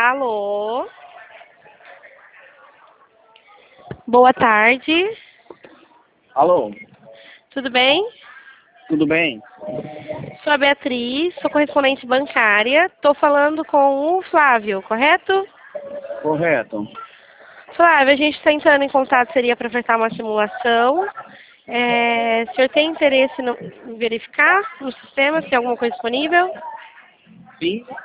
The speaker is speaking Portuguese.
Alô? Boa tarde. Alô, Tudo bem? tudo bem? Sou a Beatriz, sou correspondente bancária. Estou falando com o Flávio, correto? Correto. Flávio, a gente está entrando em contato, seria para ofertar uma simulação. O senhor tem interesse em verificar no sistema se tem alguma coisa disponível? Sim,